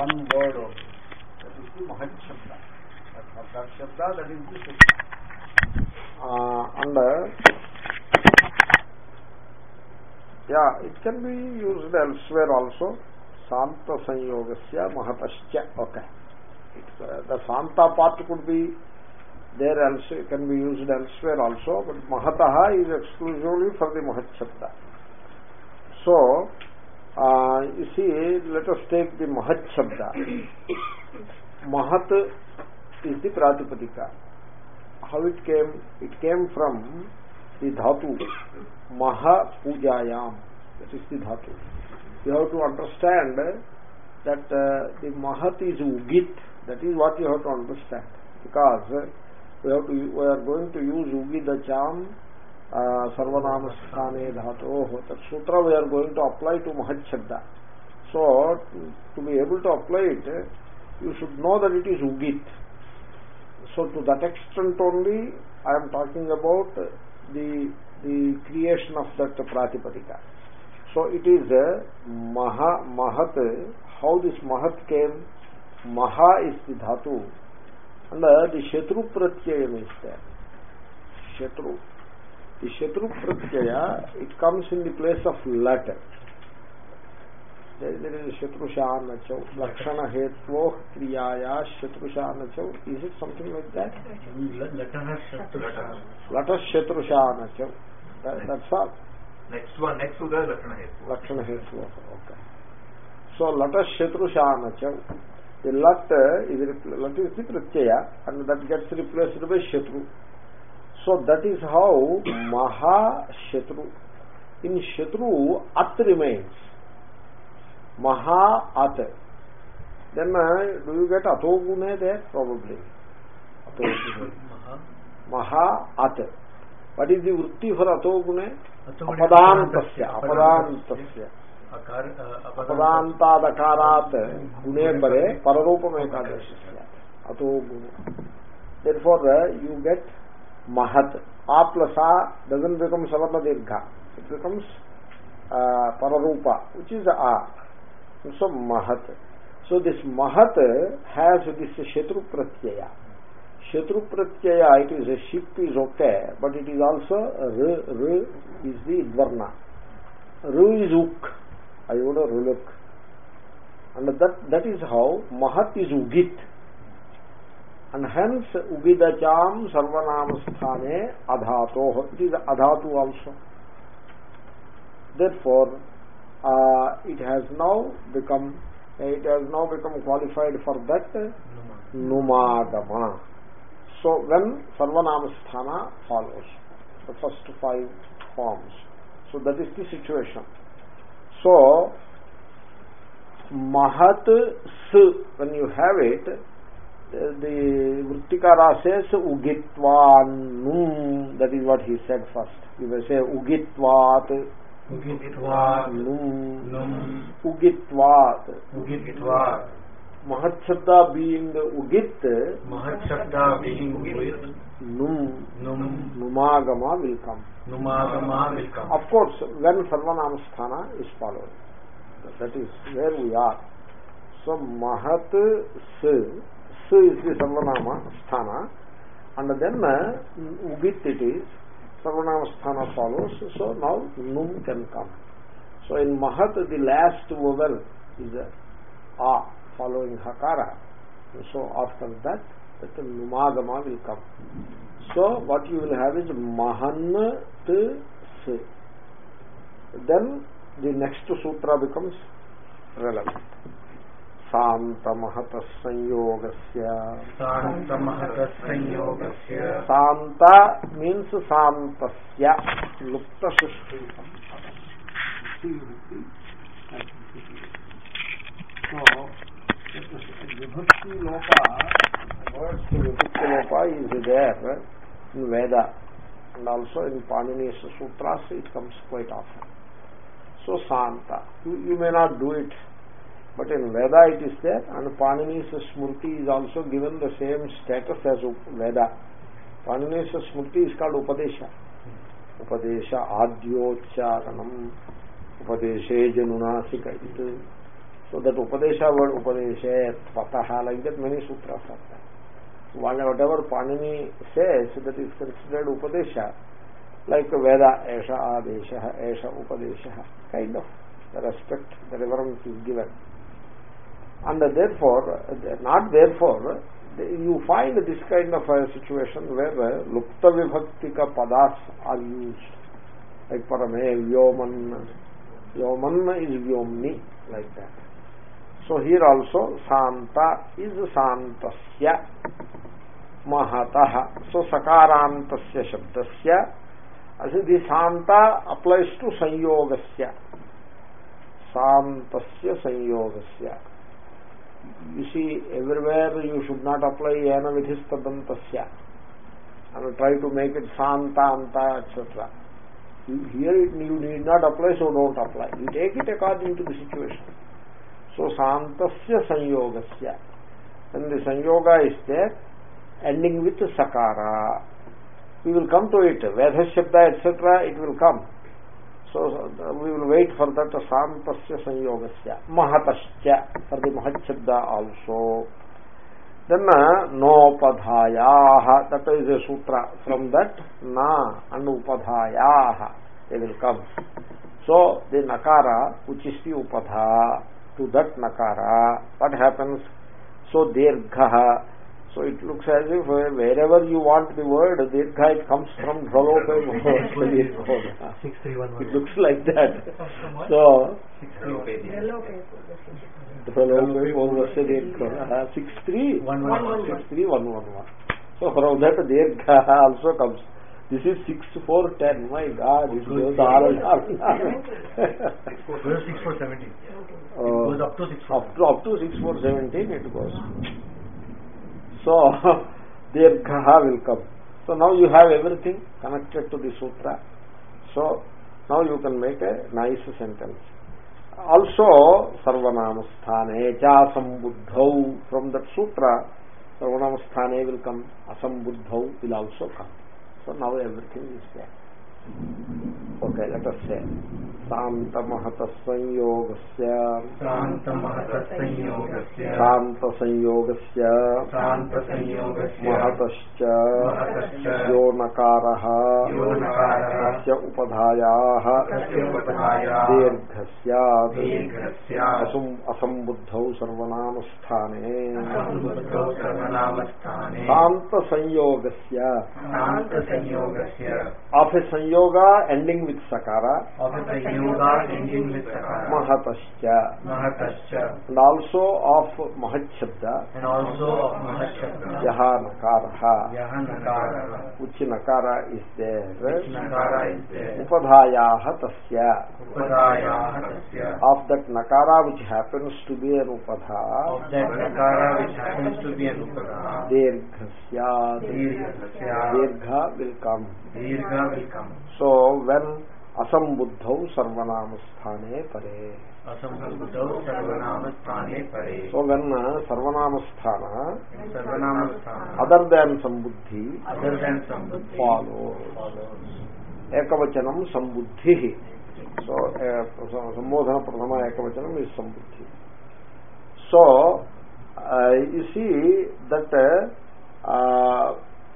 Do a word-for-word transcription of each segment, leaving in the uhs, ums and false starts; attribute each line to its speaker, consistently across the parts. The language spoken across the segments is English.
Speaker 1: one word only. That is the Mahat Shabda. For that Shabda, that is the Sutra. Uh, and uh, yeah, it can be used elsewhere also. Santa Sanyogasya Mahatascha. Okay. It, uh, the Santa part could be there also, can be used elsewhere also, but Mahataha is exclusively for the Mahat Shabda. So, uh, you see, let us take the Mahat Shabda. Mahat is the Pratipadika. How it came? It came from the Dhatu Maha Pujayam. That is the Dhatu. You have to understand that uh, the Mahat is Ugit. That is what you have to understand. Because uh, we, have to, we are going to use Ugidacham uh, Sarvanamasthane Dhatoh. That sutra we are going to apply to Mahat Shabda. So, to, to be able to apply it, you should know that it is Ugit. So, to that extent only, I am talking about the, the creation of that Pratipadika. So, it is uh, Maha, Mahat. How this Mahat came? Maha is the Dhatu. And uh, the Shatru Pratyayam is there. Shatru. The Shatru Pratyaya, it comes in the place of letter. There, there is a Shatrusha Nachau. Lakshana Hetvo Kriyaya Shatrusha Nachau. Is it something like that? Latas Shatrusha Nachau. That, that's all.
Speaker 2: Next one, next to the Lakshana Hetvo.
Speaker 1: Lakshana Hetvo. Okay. So, Latas Shatrusha Nachau. The lat is, lat is the pratyaya and that gets replaced by Shatru. So that is how Maha Shatru. In Shatru, At remains. Maha At. Then uh, do you get Atogune there? Probably. Atogune. Maha At. What is the vritti for Atogune? Apadantasya. Apadantasya. Apadantadakarat gune bare pararupam ekadashasya ato guna. Therefore uh, you get Mahat. A plus A doesn't become Savarna Dirgha. It becomes uh, Pararupa, which is A. So Mahat. So this Mahat has this Shatru Pratyaya. Shatru Pratyaya, it is a ship is okay, but it is also R, R is the Dvarna. R is Uk. Ayoda Ruluk. And that, that is how Mahat is Ugit. And hence Ugidacham Sarvanamasthane Adhato. It is Adhatu also. Therefore, uh, it has now become it has now become qualified for that Numadama. So when Sarvanamasthana follows, the first five forms. So that is the situation. So, Mahat S, when you have it, the Vrittikara says Ugitvan Num. That is what he said first. You may say Ugitvat
Speaker 2: Ugitvat
Speaker 1: Num
Speaker 2: Num
Speaker 1: Ugitvat
Speaker 2: Ugitvat.
Speaker 1: Mahat Shabda being Ugit,
Speaker 2: Mahat Shabda being Ugit,
Speaker 1: Num
Speaker 2: Num
Speaker 1: Numagama will come.
Speaker 2: Numagama will come.
Speaker 1: Of course, when Sarvanamasthana is followed. That is where we are. So, Mahat S, S is the Sarvanama Sthana, and then uh, Ugit it is, Sarvanamasthana follows, so now Num can come. So, in Mahat, the last vowel is a A following Hakara. So, after that, that Numagama will come. So, what you will have is Mahan S. Then, the next sutra becomes relevant. Santa Mahatas Sanyogasya.
Speaker 2: Santa Mahatas Sanyogasya.
Speaker 1: Santa means Santasya. Lupta Sushti. So, Vibhakti Lopa, words to Vibhakti Lopa is there in Veda, and also in Panini's Sutras it comes quite often. So Santa, you, you may not do it, but in Veda it is there, and Panini's Smriti is also given the same status as Veda. Panini's Smriti is called Upadesha. Upadesha Adyocharanam Upadeshe Janunasika. So that Upadesha word, Upadesha, Tvataha, like that many sutras are there. So whatever Panini says, that is considered Upadesha, like Veda, Esha Adesha, Esha Upadesha, kind of. The respect, the reverence is given. And therefore, not therefore, you find this kind of a situation where Lupta Vibhaktika padas are used. Like Parame, Vyoman. Vyoman is Vyomni, like that. So here also, Santa is Santasya Mahataha. So Sakarantasya Shabdasya. As the Santa applies to Sanyogasya. Santasya Sanyogasya. You see, everywhere you should not apply Yana Vidhistadantasya and try to make it Santa, Anta, et cetera. Here you need not apply, so don't apply. You take it according to the situation. So Santasya Sanyogasya. When the Sanyoga is there, ending with Sakara. We will come to it. Vedha Shabda, et cetera, it will come. So uh, we will wait for that Santasya Sanyogasya. Mahatasya, for the Mahat Shabda also. Then uh, Nopadhayaha, that is a sutra. From that, Na and Upadhayaha, they will come. So the Nakara, which is the Upadha, to that Nakara, what happens? So Dirghaha. So it looks as if wherever you want the word, Dirgha, it comes from Dhvalope. It looks like that. So, Dhvalope, six three one one one. So from that Dirgha also comes. This is six four ten. My God, it goes all
Speaker 2: six four seventeen. It goes up to six four.
Speaker 1: Up to, up to six four seventeen it goes. So, Dirgha will come. So now you have everything connected to the sutra. So, now you can make a nice sentence. Also, Sarvanamasthane cha sambuddhau. From that sutra, Sarvanamasthane will come. Asambuddhau will also come. So now everything is there. Okay, let us say Santa Mahatas Sanyogasya
Speaker 2: Santa Mahatas Sanyogasya
Speaker 1: Santa Sanyogasya
Speaker 2: Santa Sanyogasya
Speaker 1: Mahatascha
Speaker 2: Mahatascha
Speaker 1: Yo Nakaraha
Speaker 2: Yo Nakaraha
Speaker 1: Tasya Upadhayaha
Speaker 2: Tasya Upadhayaha
Speaker 1: Dirghasyat
Speaker 2: Dirghasyat
Speaker 1: Asum Asambuddhau Sarvanamasthane
Speaker 2: Asambuddhau Sarvanamasthane
Speaker 1: Santa Sanyogasya
Speaker 2: Santa Sanyogasya
Speaker 1: of a Sanyoga ending with Sakara
Speaker 2: of a Sanyoga ending with Sakara
Speaker 1: Mahatascha
Speaker 2: Mahatascha
Speaker 1: and also of Mahat Shabda
Speaker 2: and also of Mahat Shabda
Speaker 1: Yaha Nakaraha,
Speaker 2: Yaha Nakara,
Speaker 1: which Nakara is there,
Speaker 2: which Nakara is there,
Speaker 1: Upadhayaha Tasya,
Speaker 2: Upadhayaha Tasya,
Speaker 1: of that Nakara which happens to be an Upadha,
Speaker 2: of that Nakara which happens to be an Upadha,
Speaker 1: Dirghasya,
Speaker 2: Dirghasya,
Speaker 1: Dirgha will come.
Speaker 2: Dirgha will come.
Speaker 1: So when Asambuddhau Sarvanamasthane Pare.
Speaker 2: Asambuddhau Sarvanamasthane Pare.
Speaker 1: So when uh, Sarvanamasthana,
Speaker 2: Sarvanamasthana,
Speaker 1: other than Sambuddhi,
Speaker 2: other than Sambuddhi,
Speaker 1: follows. Ekavachanam Sambuddhi. So uh, Sambodhana Pradhama Ekavachanam is Sambuddhi. So uh, you see that uh,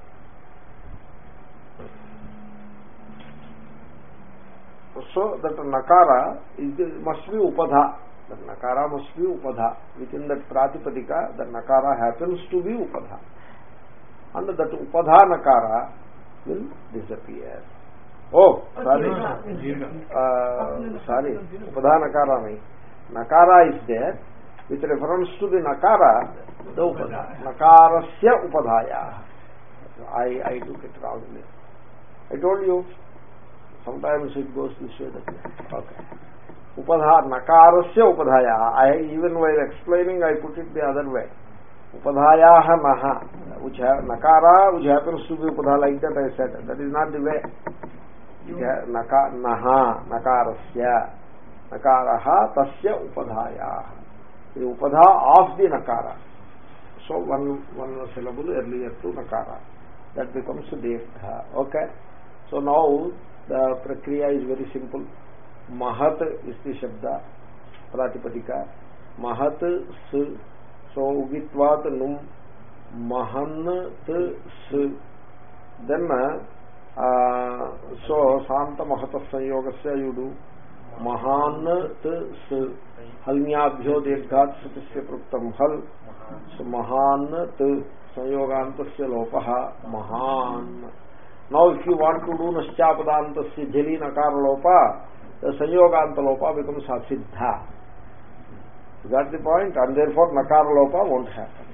Speaker 1: so that Nakara is, must be Upadha. That Nakara must be Upadha. Within that Pratipadika, the Nakara happens to be Upadha. And that Upadha Nakara will disappear. Oh, sorry. Uh, sorry. Upadha Nakara nahi. Nakara is there. With reference to the Nakara, the Upadha. Nakarasya Upadhaya. I, I took it wrongly. I told you. Sometimes it goes this way. Okay. Upadha, Nakarasya Upadhaya. I, even while explaining, I put it the other way. Upadhayaha Naha. Which ha, Nakara, which happens to be Upadha, like that I said. That is not the way. Naka, Naha, Nakarasya. Nakaraha Tasya Upadhaya. The Upadha of the Nakara. So one, one syllable earlier to Nakara. That becomes Dirgha. Okay. So now the prakriya is very simple. Mahat is the Shabda, Pratipadika. Mahat s. So ugitvat num. Mahan t s. Then uh, so Santa Mahatas Sanyogasya you do Mahan t s. Halnyabhyo dirghat satisya pruktam hal. So Mahan t. Sanyogantasya lopaha Mahan. Now if you want to do Naschapadantasya Jali Nakara lopa, the Sanyoganta lopa becomes Asiddha. You got the point? And therefore Nakara lopa won't happen.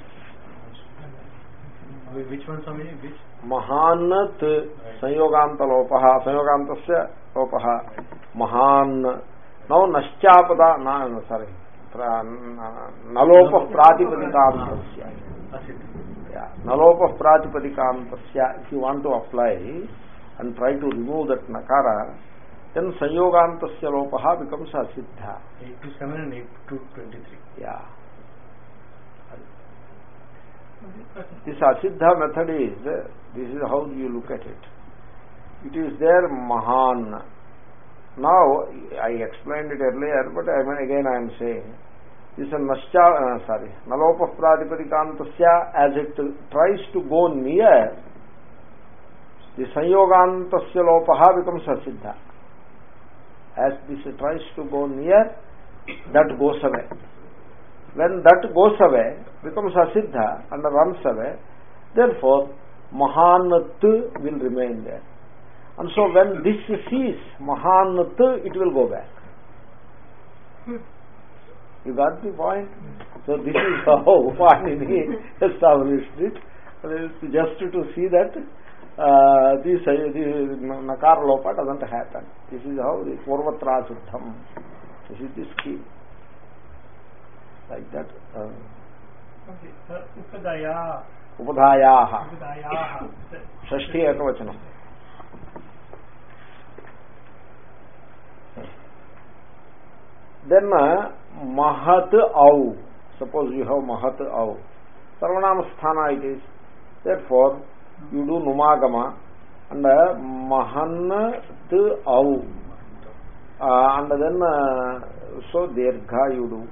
Speaker 2: Which one, Swami? Which?
Speaker 1: Mahanat Sanyoganta lopaha, Sanyogantasya lopaha Mahan. Now Naschapada, no, sorry, Nalopa Pratipadikaantasya. Yeah, Nalopa Pratipadikaantasya. If you want to apply and try to remove that Nakara, then Sanyogantasya lopaha becomes Asiddha.
Speaker 2: eight to seven and eight to twenty-three.
Speaker 1: Yeah. This Asiddha method is, this is how you look at it. It is there Mahan. Now, I explained it earlier, but I mean, again I am saying, this is a Nascha, uh, sorry, Nalopa Pratipadikaantasya, as it tries to go near, the Sanyogantasya lopaha becomes Asiddha. As this tries to go near, that goes away. When that goes away, becomes Asiddha and runs away, therefore Mahanat will remain there. And so when this ceases, Mahanat, it will go back. You got the point? So this is how Panini established it. Just to see that uh, this, the Nakara Lopa doesn't happen. This is how the Purvatra Siddham. This is the scheme. Like that. Uh,
Speaker 3: okay, sir. Upadaya.
Speaker 1: Upadhayaha.
Speaker 3: Upadhayaha.
Speaker 1: Shashti Ekavachanam. Then uh, Mahat Au. Suppose you have Mahat Au. Sarvanama Sthana it is. Therefore, you do Numagama and uh, Mahanat Au. Uh, and then uh, so Dirgha you do.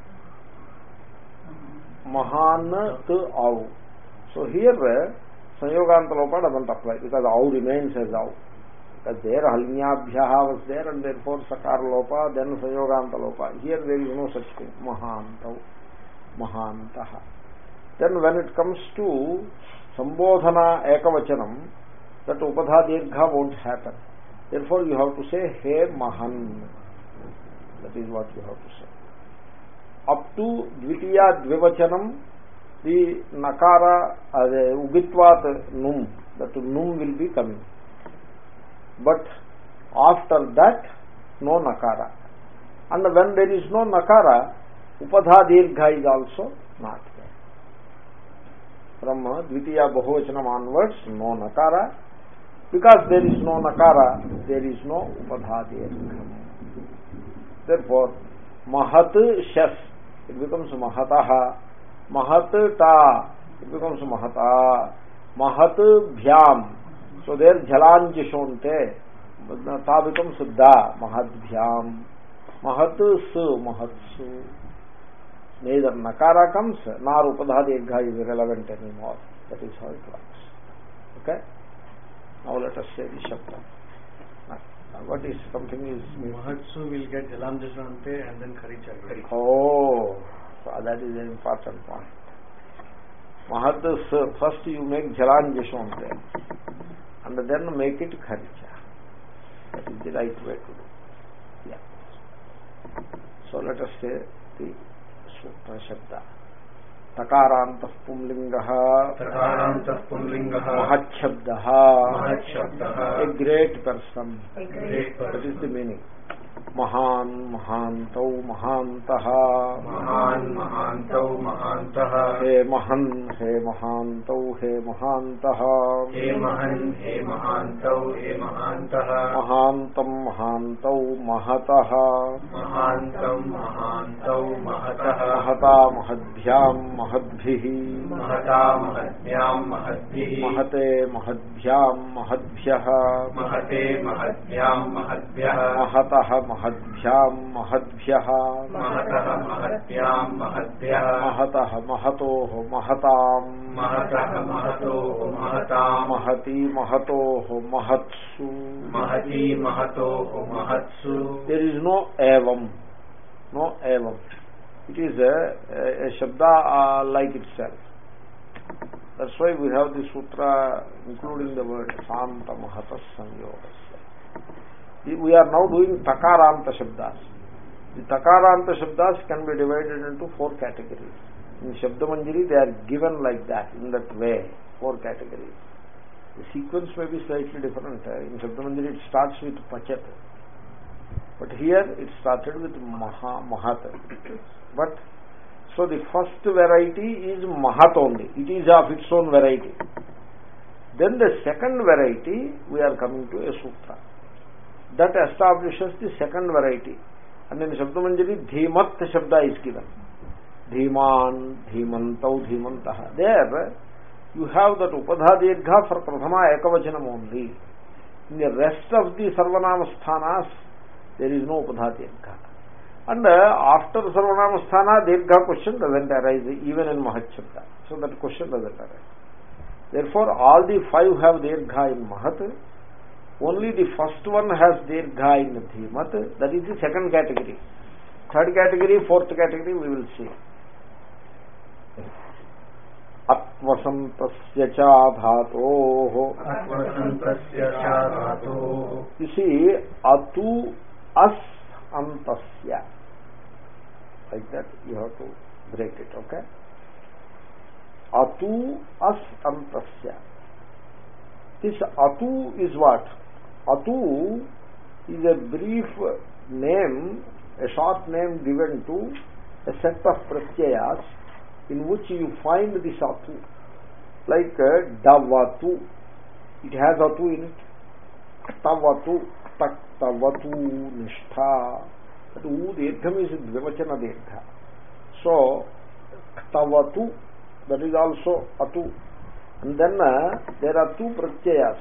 Speaker 1: Mahanat Au. So here uh, Sanyoganta Lopa doesn't apply because Au remains as Au. Because there Halnyabhyaha was there and therefore Sakar Lopa, then Sanyoganta Lopa. Here there is no such thing. Mahantau. Mahantaha. Then when it comes to Sambodhana Ekavachanam, that Upadha Dirgha won't happen. Therefore you have to say He Mahan. That is what you have to say. Up to Dvitiya Dvivachanam, the Nakara, uh, the Ugitvat Num, that Num will be coming. But after that, no Nakara. And when there is no Nakara, Upadha Dirgha is also not there. From uh, Dvitiya Bahuvachanam onwards, no Nakara. Because there is no Nakara, there is no Upadha Dirgha. Therefore, Mahat Shas, it becomes Mahataha. Mahat Ta, it becomes Mahata. Mahat Bhyam. So there Jalanjishonte, Ta becomes Da, Mahadbhyam. Mahat Su, Mahatsu. Neither Nakara comes, nor Upadha Dirgha is irrelevant anymore. That is how it works. Okay? Now let us say the Shabda. What is something is...
Speaker 2: Mahatsu will get Jalanjishonte and then Kharicha.
Speaker 1: Oh, so that is an important point. Mahat, first you make Jalanjishonte and then make it Kharicha. That is the right way to do. Yeah. So let us say the Sutra Shabda. Takarantah Pumlingaha
Speaker 2: Takarantah Pumlingaha
Speaker 1: Mahachabdaha
Speaker 2: Mahachabdaha
Speaker 1: A great person.
Speaker 2: A great person.
Speaker 1: That is the meaning. Mahan Mahantau Mahantaha
Speaker 2: Mahan Mahantau Mahantaha
Speaker 1: हे महन् हे महान्तौ हे महान्तः
Speaker 2: हे महन् हे महान्तौ हे महान्तः
Speaker 1: महान्तं महान्तौ महतः
Speaker 2: महान्तं महान्तौ महतः
Speaker 1: महता महद्भ्यां महद्भिः
Speaker 2: महता महद्भ्यां महद्भिः
Speaker 1: महते महद्भ्यां महद्भ्यः
Speaker 2: महते महद्भ्यां महद्भ्यः
Speaker 1: महतः महद्भ्यां महद्भ्यः
Speaker 2: महतः महद्भ्यां महद्भ्यः
Speaker 1: महतः महतोः महतां
Speaker 2: महतः महतोः महतां
Speaker 1: महती महतोः महत्सु
Speaker 2: महती महतोः महत्सु.
Speaker 1: There is no evam, no evam. It is a, a, a shabda uh, like itself. That's why we have the sutra including the word Santa Mahatas Sanyogasya. We are now doing Takaranta Shabdas. The Takaranta Shabdas can be divided into four categories. In Shabda Manjari they are given like that, in that way, four categories. The sequence may be slightly different. In Shabda Manjari it starts with Pachat. But here it started with Maha, Mahat. But so the first variety is Mahat only. It is of its own variety. Then the second variety, we are coming to a sutra. That establishes the second variety. And in Shabda Manjari, Dhimat Shabda is given. Dhiman, Dhimantau, Dhimantaha. There, you have that Upadha Dirgha for Prathama Ekavachanam only. In the rest of the Sarvanama Sthanas, there is no Upadha Dirgha. And uh, after Sarvanama Sthana, Dirgha question doesn't arise even in Mahat Shabda. So that question doesn't arise. Therefore, all the five have Dirgha in Mahat. Only the first one has Dirgha in Dhimat. That is the second category. Third category, fourth category, we will see. Atvasantasya cha dhatoh.
Speaker 2: Atvasantasya cha dhatoh.
Speaker 1: You see, atu as antasya. Like that, you have to break it, okay? Atu as antasya. This atu is what? Atu is a brief name, a short name given to a set of pratyayas in which you find this atu. Like uh, davatu, it has atu in it. Tavatu, taktavatu, nishtha. That u dirgham is dvivachana dirgha. So, ktavatu, that is also atu. And then uh, there are two pratyayas,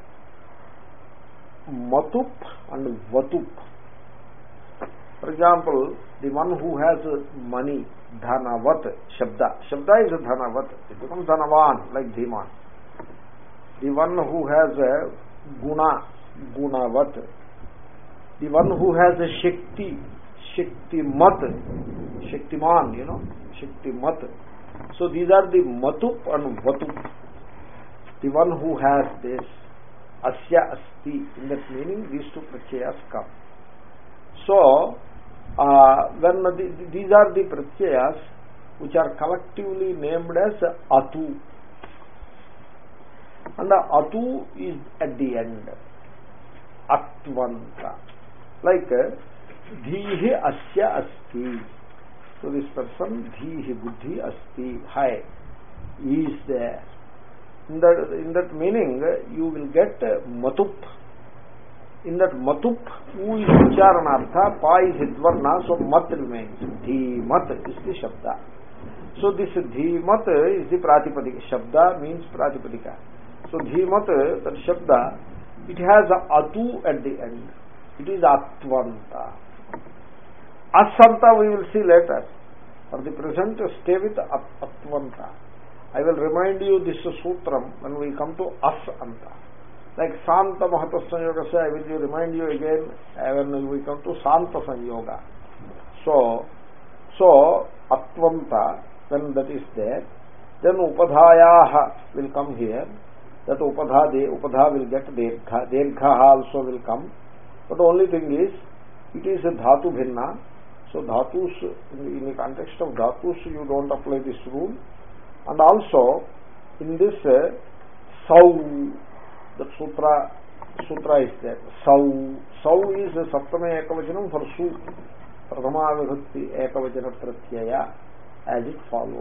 Speaker 1: matup and vatup. For example, the one who has money, dhanavat, shabda. Shabda is a dhanavat. It becomes dhanavan, like Dhiman. The one who has a guna, gunavat. The one who has a shakti, shaktimat, shaktiman, you know, shaktimat. So these are the matup and vatup. The one who has this, asya asti, in that meaning these two pratyayas come. So, uh, when the, these are the pratyayas which are collectively named as atu. And the atu is at the end. Atvanta. Like, dhihi asya asti. So this person, dhihi buddhi asti, hai, is there. In that, in that meaning, you will get matup. In that matup, u is ucharanartha, pa is hidvarna, so mat remains. Dhimat is the shabda. So this dhimat is the pratipadika. Shabda means pratipadika. So dhimat, that shabda, it has a atu at the end. It is atvanta. Asanta we will see later. For the present, stay with atvanta. I will remind you this sutram when we come to as-anta. Like Santa Mahatas Sanyoga, I will remind you again when we come to Santa Sanyoga. So, so Atvanta, when that is there, then Upadhayaha will come here. That Upadha, de, Upadha will get Dirgha. Dirgha also will come. But the only thing is, it is a Dhatu Bhinna. So Dhatus, in the context of Dhatus, you don't apply this rule. And also, in this uh, Sau, the sutra, sutra is there. Sau, Sau is a Saptama Ekavachanam for Su. Prathama Vibhakti Ekavachana Pratyaya, as it follows.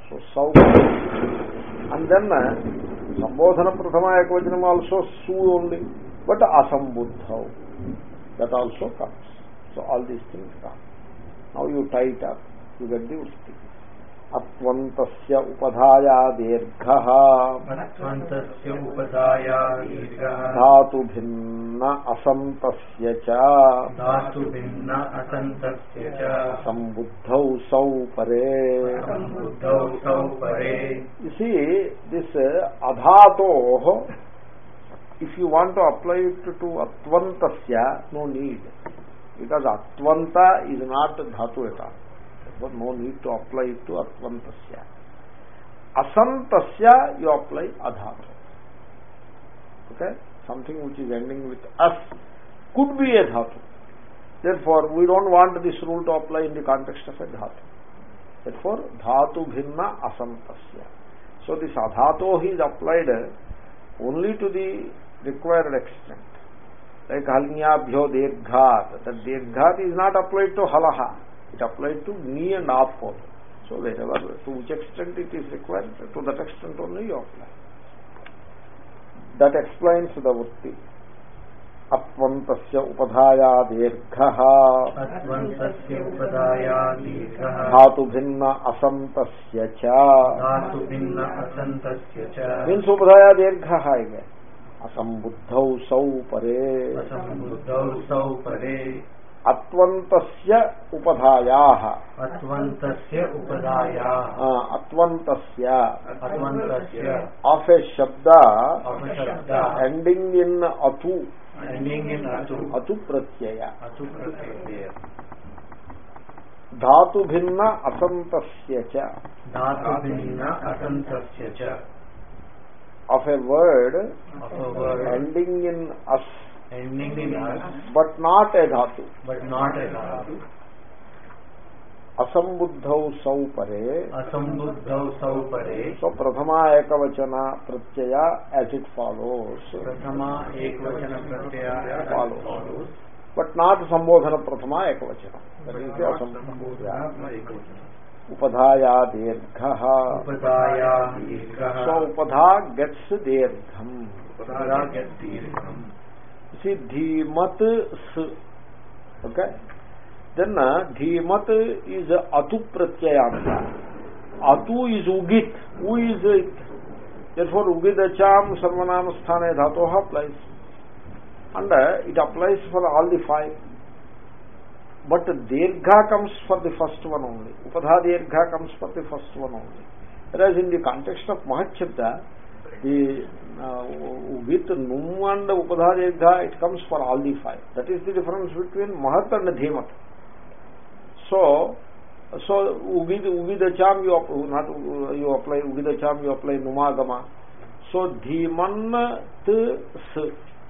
Speaker 1: So sau, and then sambodhana prathama ekvachanam also su only, but asambuddhau, that also comes. So all these things come. Now you tie it up, you get the usti. Atvantasya upadhaya dirghaha
Speaker 2: Atvantasya upadhaya dirghaha
Speaker 1: dhatu bhinna asantasya cha
Speaker 2: dhatu bhinna asantasya cha
Speaker 1: sambuddhau sau pare.
Speaker 2: sambuddhau sau pare.
Speaker 1: You see, this uh, adhato, if you want to apply it to atvantasya, no need. Because atvanta is not dhatu at all. But no need to apply it to atvantasya. Asantasya, you apply adhatu. Okay? Something which is ending with as could be a dhatu. Therefore, we don't want this rule to apply in the context of a dhatu. Therefore, dhatu bhinna asantasya. So this adhato is applied only to the required extent. Like halnyabhyo dirghat. That dirghat is not applied to halaha. It applied to knee and off both. So wherever, to which extent it is required, to that extent only you apply. That explains the vrutti. Atvantasya upadhaya dirghaha
Speaker 2: Atvantasya upadhaya dirghaha
Speaker 1: dhatu bhinna asantasya cha.
Speaker 2: dhatu bhinna asantasya cha
Speaker 1: Means upadhaya dirghaha again. Asambuddhau sau pare.
Speaker 2: asambuddhau sau pare.
Speaker 1: Atvantasya upadhayaha.
Speaker 2: Atvantasya upadhaya
Speaker 1: Uh, atvantasya.
Speaker 2: Atvantasya
Speaker 1: Of a shabda
Speaker 2: of a shabda
Speaker 1: ending in atu.
Speaker 2: ending in atu
Speaker 1: Atu pratyaya.
Speaker 2: atu pratyaya.
Speaker 1: Dhatu bhinna asantasya cha.
Speaker 2: dhatu bhinna asantasya cha.
Speaker 1: Of a word
Speaker 2: of a word
Speaker 1: ending in as,
Speaker 2: ending in as
Speaker 1: but not a dhatu.
Speaker 2: but not a dhatu.
Speaker 1: Asambuddhau sau pare.
Speaker 2: Asambuddhau sau pare.
Speaker 1: So prathama ekavachana pratyaya as it follows.
Speaker 2: Prathama ekvachana pratyaya
Speaker 1: Follows.
Speaker 2: follows.
Speaker 1: But not sambodhana prathama ekavachana. That is the asambodhana. Upadhaya dirghaha.
Speaker 2: Upadhaya dirghaha.
Speaker 1: So upadha gets dirgham.
Speaker 2: Upadhaya gets dirgham.
Speaker 1: See, dhimat s. Okay? Then uh, dhimat is atu pratyayanta. Atu is ugit. U is it. Therefore, ugidacham sarvanama sthane dhatoha applies. And uh, it applies for all the five. But dirgha comes for the first one only. Upadha dirgha comes for the first one only. Whereas in the context of Mahachabda, the uh, with num and upadha dirgha, it comes for all the five. That is the difference between Mahat and Dhimat. So, so ugid ugidacham you not you apply ugidacham you apply numagama. So dhiman t s.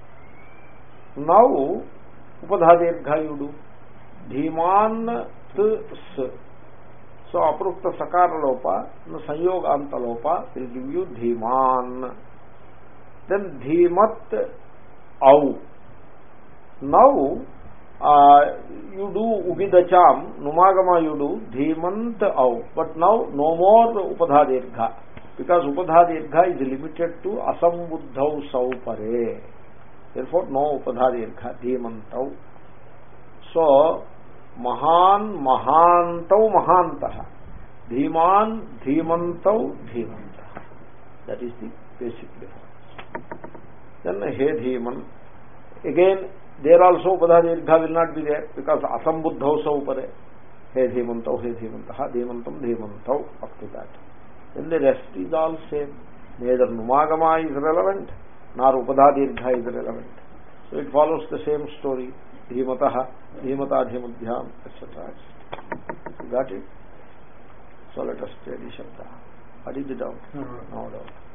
Speaker 1: Now upadha dirgha you do. Dhiman t s. So aprukta sakara lopa, sanyog anta lopa will give you dhiman. Then dhimat au. Now uh, you do ugidacham, numagama you do dhimant au. But now no more upadha dirgha. Because upadha dirgha is limited to asambuddhau sau pare. Therefore no upadha dirgha, dhimantau. So mahan mahantau mahantaha. Dhiman dhimantau dhimantaha. That is the basic difference. Then he dhiman. Again, there also upadha dirgha will not be there because asambuddhau sau pare. He dhimantau he dhimantaha dhimantam dhimantau up to that. Then the rest is all same. Neither numagama is relevant nor upadha dirgha is relevant. So it follows the same story. Dhimataha, dhimata dhimadhyam, et cetera. You got it? So let us study Shabda. What is the doubt?
Speaker 2: Mm-hmm.
Speaker 1: No doubt.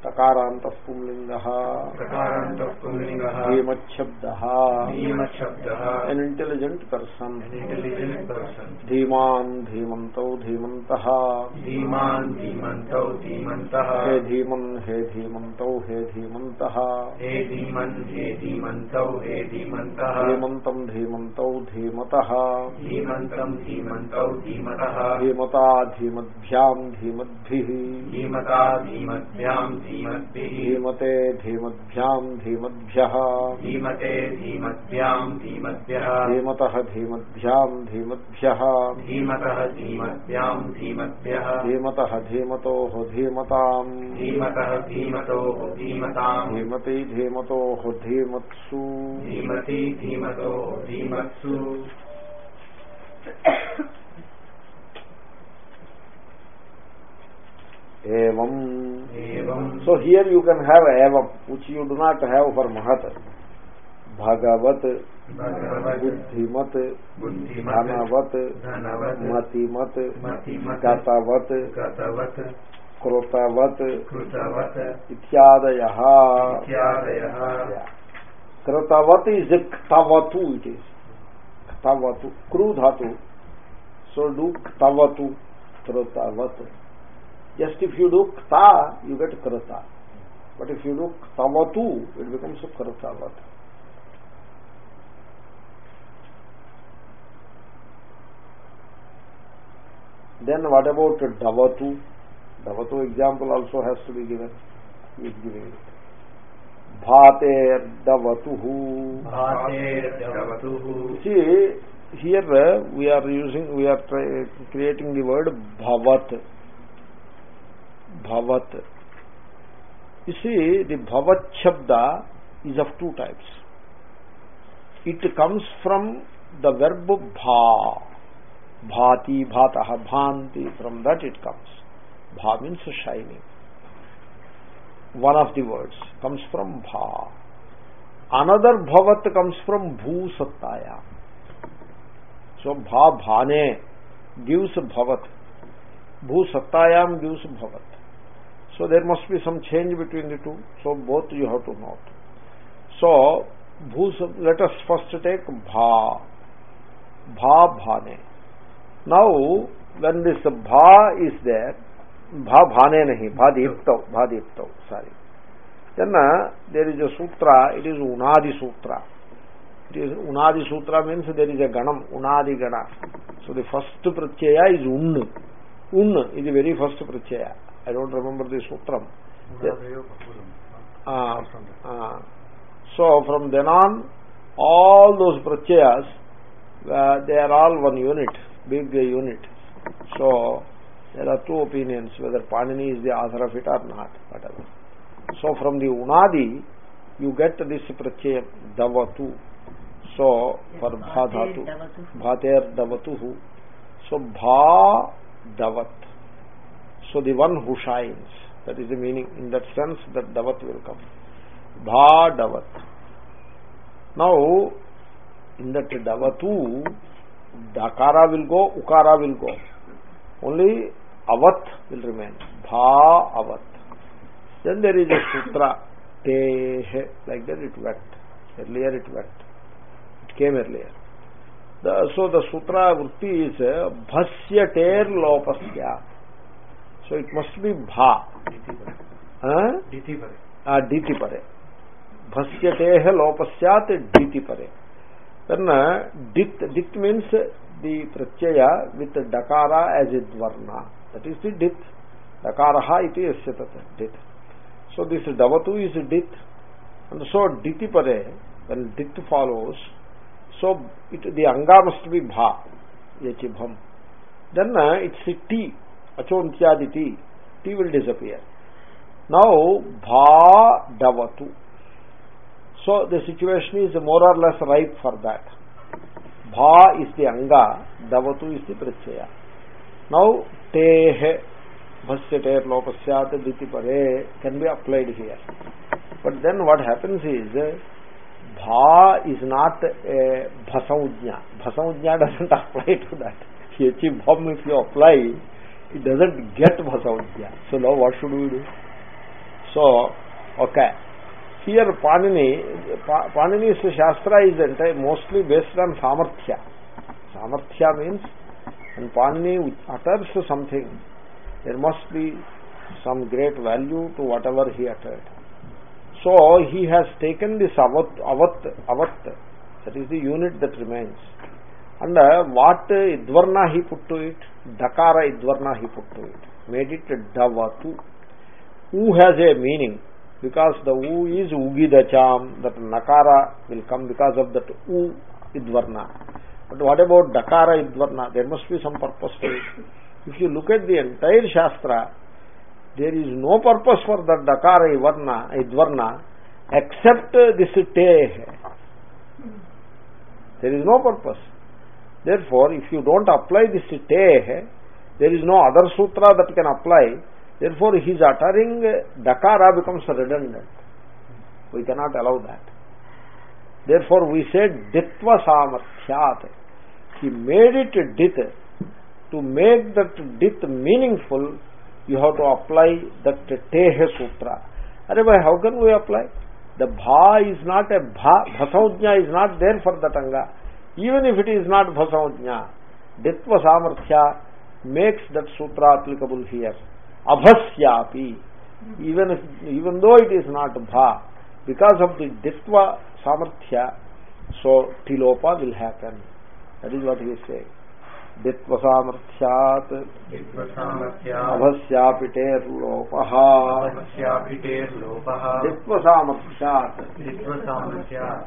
Speaker 1: तकारान्तः पुंलिङ्गः
Speaker 2: तकारान्तः पुंलिङ्गः
Speaker 1: धीमच्छब्दः
Speaker 2: धीमच्छब्दः
Speaker 1: an intelligent person
Speaker 2: an intelligent person
Speaker 1: धीमान् धीमन्तौ धीमन्तः
Speaker 2: धीमान् धीमन्तौ धीमन्तः
Speaker 1: hey धीमन् hey धीमन्तौ hey धीमन्तः
Speaker 2: hey धीमन् hey धीमन्तौ hey धीमन्तः
Speaker 1: धीमन्तं धीमन्तौ धीमतः
Speaker 2: धीमन्तं धीमन्तौ धीमतः
Speaker 1: धीमता धीमद्भ्यां धीमद्भिः
Speaker 2: धीमता धीमद्भ्यां धीमद्भिः
Speaker 1: धीमते धीमद्भ्यां धीमद्भ्यः
Speaker 2: धीमते धीमद्भ्यां धीमद्भ्यः
Speaker 1: धीमतः धीमद्भ्यां धीमद्भ्यः
Speaker 2: धीमतः धीमद्भ्यां धीमद्भ्यः
Speaker 1: धीमतः धीमतोः धीमताम्
Speaker 2: धीमतः धीमतोः धीमताम्
Speaker 1: धीमति धीमतोः धीमत्सु
Speaker 2: धीमति धीमतोः धीमत्सु
Speaker 1: evam.
Speaker 2: Evam.
Speaker 1: So here you can have evam, which you do not have for mahat. Bhagavat, buddhimat, dhanavat, matimat, gatavat, krutavat, ityadayah. Krutavat is ktavatu, it is. Ktavatu, kru dhatu. So do ktavatu, krutavat. Just if you do kta, you get krata. But if you do ktavatu, it becomes krutavat. Then what about davatu? Davatu example also has to be given. He is giving it. Bhater davatuhu.
Speaker 2: Bhater davatuhu.
Speaker 1: See, here we are using, we are try, creating the word bhavat. Bhavat. You see, the bhavat shabda is of two types. It comes from the verb bha. Bhati, bhataha, bhanti. From that it comes. Bha means shining. One of the words comes from bha. Another bhavat comes from bhu sattaya. So bha bhane gives bhavat. Bhu sattayam gives bhavat. So there must be some change between the two. So both you have to note. So bhu, let us first take bha. Bha bhane. Now when this bha is there, bha bhane nahi, bha diptau, bha diptau, sorry. Then uh, there is a sutra, it is unadi sutra. It is unadi sutra means there is a ganam, unadi gana. So the first pratyaya is un. Un is the very first pratyaya. I don't remember the sutram. Uh, uh, so from then on, all those pratyayas, uh, they are all one unit, big unit. So there are two opinions, whether Panini is the author of it or not, whatever. So from the unadi, you get this pratyaya davatu. So for bha dhatu, bhater davatuhu. So bha davat. So the one who shines, that is the meaning. In that sense, that davat will come. Bha davat. Now, in that davatu, dakara will go, ukara will go. Only avat will remain. Bha avat. Then there is a sutra, te, like that it went. Earlier it went. It came earlier. The, so the sutra vritti is bhasya ter lopasya. So it must be bha.
Speaker 2: Diti pare.
Speaker 1: Ah, diti pare. Bhasya tehe lopasyat diti pare. Then dit, dit means the pratyaya with dakara as a dvarna. That is the dit. Dakaraha iti asya tat dit. So this davatu is dit. And so diti pare, when dit follows, so it, the anga must be bha. Yachibham. Then uh, it's a ti. Achontyadi ti. Ti will disappear. Now bha davatu. So the situation is more or less ripe for that. Bha is the anga, davatu is the pratyaya. Now tehe, bhasya ter lopasyat diti pare can be applied here. But then what happens is, bha is not a bhasaujna. Bhasaujna doesn't apply to that. Yachi bham, if you apply, it doesn't get bhasaujna. So now what should we do? So, okay. Here Panini, Panini's Shastra is entire, mostly based on Samarthya. Samarthya means when Panini utters something, there must be some great value to whatever he uttered. So he has taken this avat, avat, avat, that is the unit that remains. And uh, what idvarna he put to it? Dakara idvarna he put to it. Made it davatu. U has a meaning. Because the U is ugidacham, that nakara will come because of that U idvarna. But what about dakara idvarna? There must be some purpose to it. If you look at the entire Shastra, there is no purpose for the dakara idvarna, idvarna except this te. There is no purpose. Therefore, if you don't apply this te, there is no other sutra that can apply. Therefore, his uttering dakara becomes redundant. We cannot allow that. Therefore, we said ditva samarthyat. He made it dit. To make that dit meaningful, you have to apply that tehe sutra. Arey, how can we apply? The bha is not a bha. Bhasaujna is not there for that anga. Even if it is not bhasaujna, ditva samarthya makes that sutra applicable here. Abhasyapi, even if, even though it is not bha, because of the ditva samarthya, so tilopa will happen. That is what he is saying. Ditva samarthyat abhasyapiter lopaha ditva samarthyat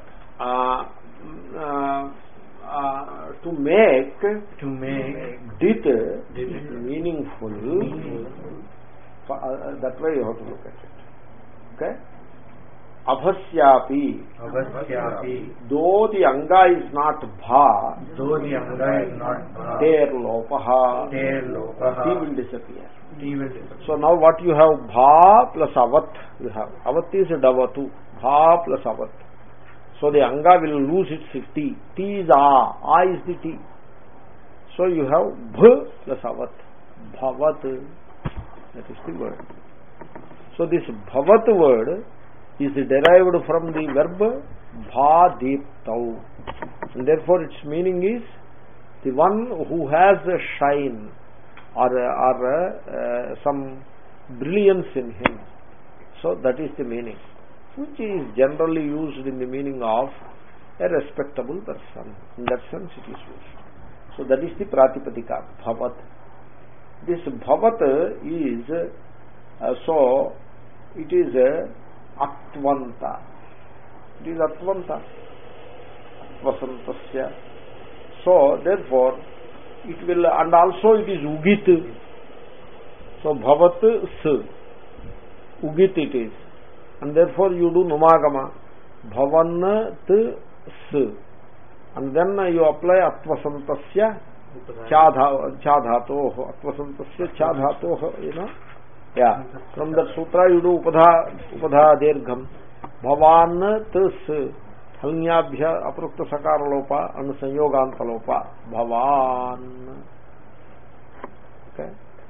Speaker 1: to make
Speaker 2: to make
Speaker 1: dit,
Speaker 2: dit
Speaker 1: meaningful,
Speaker 2: meaningful.
Speaker 1: Uh, that way you have to look at it. Okay? Abhasyapi,
Speaker 2: Abhasyapi,
Speaker 1: though the anga is not bha,
Speaker 2: though the anga is not bha,
Speaker 1: ter lopaha,
Speaker 2: ter lopaha,
Speaker 1: t will disappear.
Speaker 2: T will disappear.
Speaker 1: So now what you have, bha plus avat, you have. Avat is davatu, bha plus avat. So the anga will lose its t. T is a, a is the t. So you have bh plus avat, bhavat, that is the word. So this bhavat word is derived from the verb bhadiptau, and therefore its meaning is the one who has a shine or, or uh, some brilliance in him. So that is the meaning, which is generally used in the meaning of a respectable person. In that sense it is used. So that is the pratipadika, bhavat. This bhavat is uh, so it is a atvanta. It is atvanta, atvasantasya. So therefore it will, and also it is ugit. So bhavat s, ugit it is, and therefore you do numagama, bhavan t s, and then you apply atvasantasya chadhato, atvasantasya chadhato, you know. Yeah, from that sutra you do upadha, upadha dirgham, bhavan tis, halnyabhya aprukta sakara lopa and sanyoganta lopa, bhavan. Okay.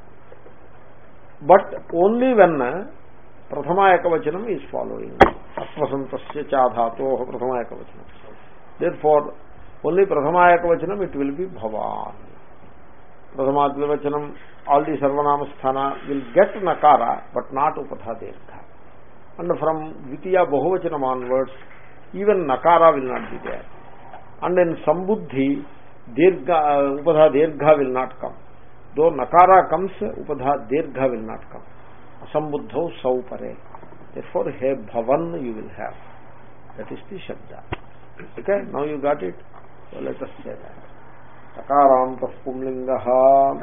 Speaker 1: But only when prathama ekavachanam is following, atvasantasya chadhato prathama ekavachanam. Therefore, only prathama ekavachanam it will be bhavan. Prathama ekavachanam, all the sarvanama sthana will get nakara but not upadha dirgha, and from Dvitiya Bahuvachanam onwards even nakara will not be there, and in sambuddhi dirgha, upadha dirgha will not come. Though nakara comes, upadha dirgha will not come. Asambuddho saupare. Therefore he bhavan you will have. That is the shabda. Okay, now you got it. So let us say that. Takarantah pumlingaha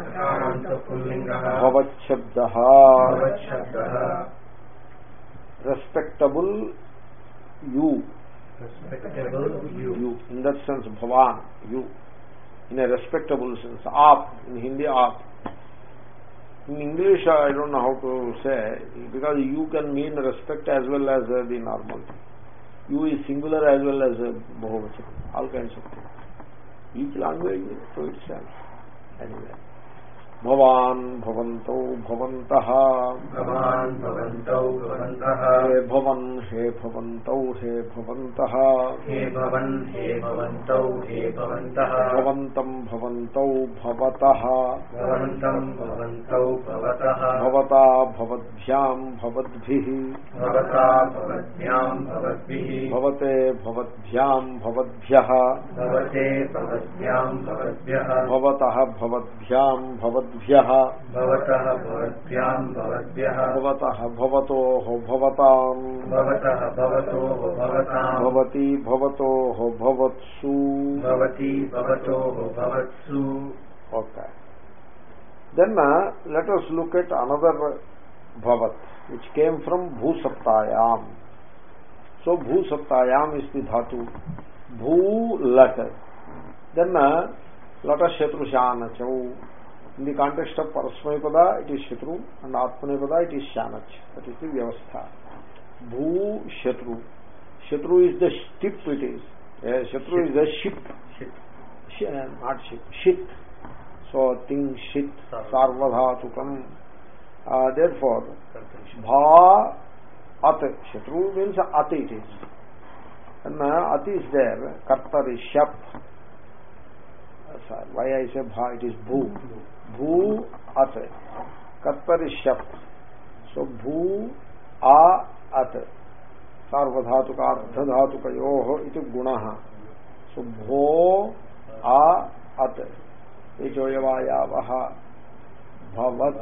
Speaker 1: bhavachabdaha respectable you.
Speaker 2: Respectable you.
Speaker 1: You. In that sense, bhavan, you. In a respectable sense. Aap, in Hindi, aap. In English, I don't know how to say, because you can mean respect as well as uh, the normal. You is singular as well as uh, bahuvachan. All kinds of things. Each language to itself. Anyway. భవాన్ భవంతౌ భవంతః
Speaker 2: भवान् भवन्तौ भवन्तः
Speaker 1: హే భవన్ హే భవంతౌ హే భవంతః
Speaker 2: हे भवन् हे भवन्तौ हे भवन्तः
Speaker 1: భవంతం భవంతౌ భవతః
Speaker 2: भवन्तं भवन्तौ भवतः
Speaker 1: భవతా భవద్భ్యాం భవద్భిః
Speaker 2: भवता भवद्भ्यां भवद्भिः
Speaker 1: భవతే భవద్భ్యాం భవద్భ్యః
Speaker 2: भवते भवद्भ्यां भवद्भ्यः
Speaker 1: భవతః భవద్భ్యాం భవద్భ్యః
Speaker 2: भवतः भवद्भ्यां भवद्भ्यः
Speaker 1: భవతః భవతోః భవతాం
Speaker 2: भवतः भवतोः भवतां
Speaker 1: భవతి భవతోః భవత్సు.
Speaker 2: भवति भवतोः भवत्सु.
Speaker 1: Okay. Then uh, let us look at another bhavat which came from bhusaptayam. So bhusaptayam is the dhatu. Bhu lat. Then uh, lata shatru shanachau. In the context of parasmaypada it is shatru and atmanepada it is shanach. That is the vyavastha. Bhu shatru. Shatru is the ship it is. Uh, shatru is the ship.
Speaker 2: Shit.
Speaker 1: Sh- uh, not ship. Shit. So thing shit. Sarvadhatukam. Uh, therefore, bha at. Shatru means at it is. And uh, at is there. Kartar is shap. Sorry, why I say bha, it is bhu. Bhu at. Kartar is shap. So bhu a at. Sarvadhatuka ardhadhatukayoh iti gunaha. So bho a at. Ejoyavayavaha bhavat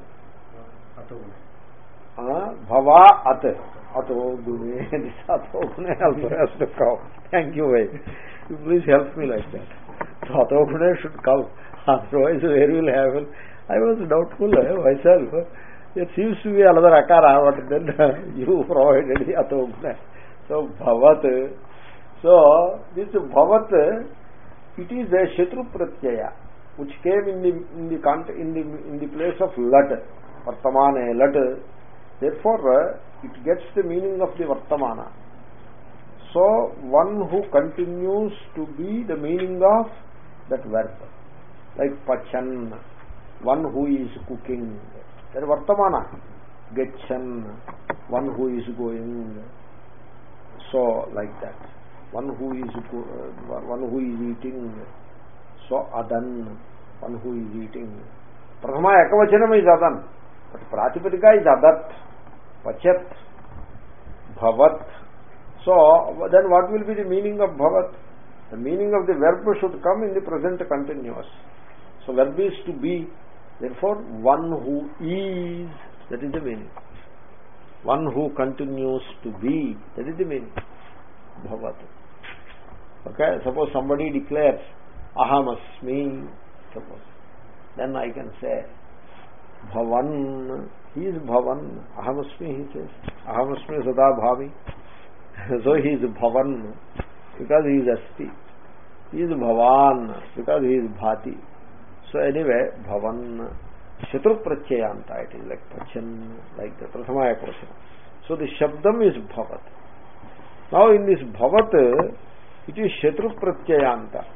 Speaker 1: bhava at. Ato gune. This ato gune also has to come. Thank you very much. You please help me like that. So ato gune should come. Otherwise where will happen? I was doubtful eh, myself. It seems to be another akara, but then you provided the ato gune. So bhavat. So this bhavat, it is a shatru pratyaya which came in the in the in the in the place of lat, vartamane lat. Therefore uh, it gets the meaning of the vartamana. So one who continues to be the meaning of that verb, like pachan, one who is cooking, that is vartamana. Gachan, one who is going. So like that, one who is uh, one who is eating. So adan, one who is eating. Prathama ekavachanam is adan, but pratipadika is adat, pachat, bhavat. So then what will be the meaning of bhavat? The meaning of the verb should come in the present continuous. So verb is to be, therefore one who is, that is the meaning. One who continues to be, that is the meaning. Bhavat. Okay, suppose somebody declares ahamasmi, suppose, then I can say bhavan, he is bhavan, ahamasmi he says, ahamasmi sada bhavi. So he is bhavan because he is asti, he is bhavan because he is bhati. So anyway, bhavan shatru pratyayanta, it is like pachan, like the prathama ekvachan. So the shabdam is bhavat. Now in this bhavat it is shatru pratyayanta.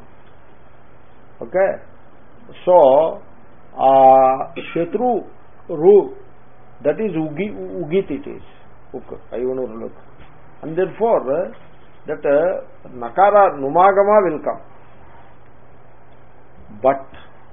Speaker 1: Okay, so uh, shatru ru, that is ugi, ugit it is. Okay, I want to look. And therefore uh, that uh, nakara numagama will come, but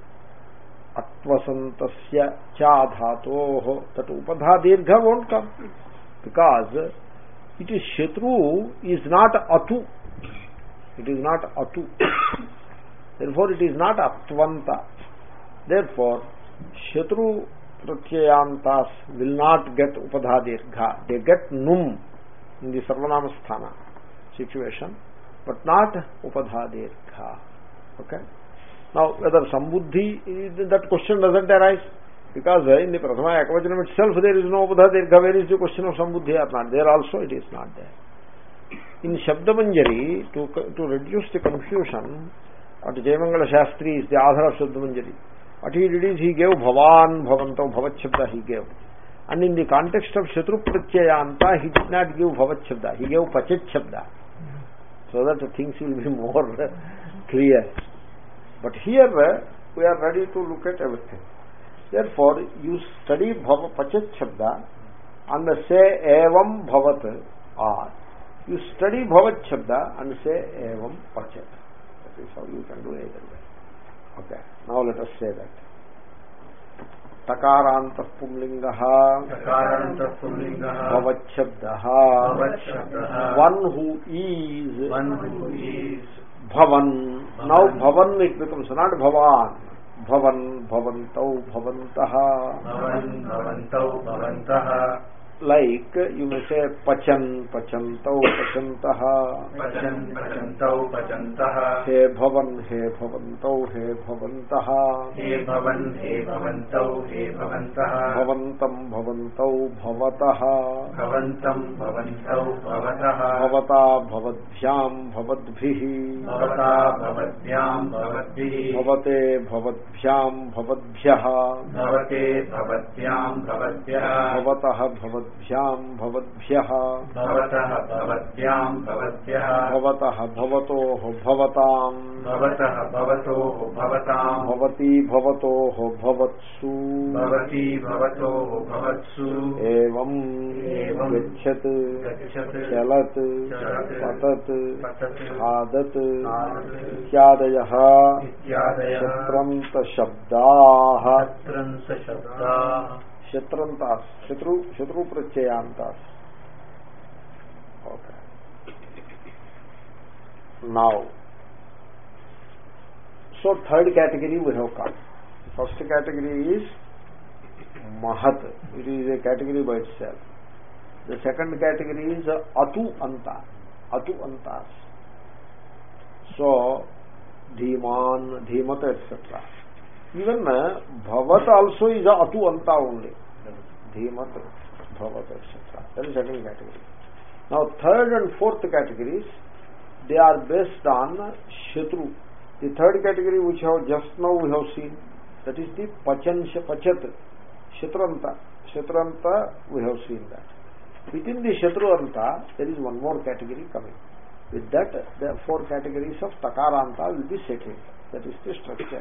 Speaker 1: atvasantasya cha dhatoh, that upadha dirgha won't come, because it is shatru is not atu, it is not atu. Therefore it is not atvanta. Therefore shatru pratyayantas will not get upadha dirgha, they get num in the sarvanama sthana situation, but not upadha dirgha. Okay. Now whether sambuddhi, that question doesn't arise, because in the prathama ekavachanam itself there is no upadha dirgha. Where is the question of sambuddhi or not? There also it is not there. In Shabdamanjari, to, to reduce the confusion, what Jayamangala Shastri is the author of Shabdamanjari, what he did is he gave bhavan, bhavantam, bhavat shabda he gave. And in the context of Shatru Pratyayanta, he did not give bhavat shabda, he gave pachat shabda, so that things will be more clear. But here we are ready to look at everything. Therefore, you study bhava pachat shabda and say evam bhavat, or you study bhavat shabda and say evam pachat. That is how you can do either way. Okay, now let us say that. Takarantah pumlingaha,
Speaker 2: Takarantah pumlingaha,
Speaker 1: bhavat shabdaha,
Speaker 2: Bhavat shabdaha,
Speaker 1: one who is,
Speaker 2: one who is,
Speaker 1: bhavan. Now bhavan it becomes not bhavan. Bhavan, bhavantau, bhavantaha.
Speaker 2: Bhavan, bhavantau, bhavantaha.
Speaker 1: Like you may say pachan, pachantau, pachantaha.
Speaker 2: Pachan, pachantau, pachantaha.
Speaker 1: He bhavan, he bhavantau, he bhavantaha.
Speaker 2: He bhavan, he bhavantau, he bhavantaha.
Speaker 1: Bhavantam, bhavantau, bhavataha.
Speaker 2: Bhavantam, bhavantau, bhavataha.
Speaker 1: Bhavata, bhavadbhyam, bhavadbhihi.
Speaker 2: Bhavata, bhavadvyam, bhavadbhihi.
Speaker 1: Bhavate, bhavadbhyam, bhavadbhyaha.
Speaker 2: Bhavate, bhavadvyam, bhavadbhyaha.
Speaker 1: Bhavataha, bhavad bhyam bhavadbhyaha
Speaker 2: Bhavatah bhavadvyam bhavadbhyaha
Speaker 1: bhavatah bhavatoh bhavatam
Speaker 2: Bhavatah bhavatoh bhavatam
Speaker 1: bhavati bhavatoh bhavatsu
Speaker 2: Bhavati bhavatoh bhavatsu
Speaker 1: evam
Speaker 2: Evam
Speaker 1: gachat
Speaker 2: Gachat
Speaker 1: chalat
Speaker 2: Chalat
Speaker 1: patat
Speaker 2: Patat
Speaker 1: khadat
Speaker 2: Khadat
Speaker 1: ityadayah
Speaker 2: Ityadayah
Speaker 1: shatranta shabdah
Speaker 2: Shatranta shabdah
Speaker 1: Shatrantas, Shatru, Shatru Prachayantas. Okay. Now, so third category we have come. First category is Mahat. It is a category by itself. The second category is Atu Anta. Atu Antas. So, Dhiman, Dhimata, et cetera. Even uh, Bhavat also is a Atu Anta only. Dhimat, Bhavat, et cetera. That is second category. Now third and fourth categories, they are based on Shatru. The third category which have just now we have seen, that is the Pachan, Pachat, Shatranta. Shatranta, we have seen that. Within the Shatruanta, there is one more category coming. With that, the four categories of Takaranta will be settled. That is the structure.